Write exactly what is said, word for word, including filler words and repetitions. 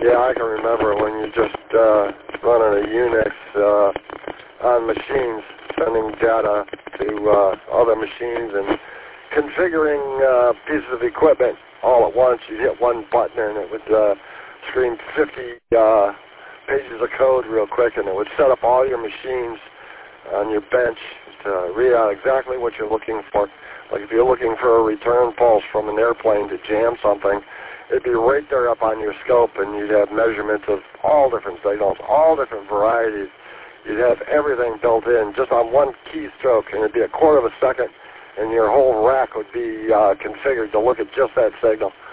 Yeah, I can remember when you just uh, running a Unix uh, on machines, sending data to uh, other machines and configuring uh, pieces of equipment all at once. You'd hit one button and it would uh, screen fifty uh, pages of code real quick, and it would set up all your machines on your bench to read out exactly what you're looking for. Like if you're looking for a return pulse from an airplane to jam something, it'd be right there up on your scope, and you'd have measurements of all different signals, all different varieties. You'd have everything built in just on one keystroke, and it'd be a quarter of a second, and your whole rack would be uh, configured to look at just that signal.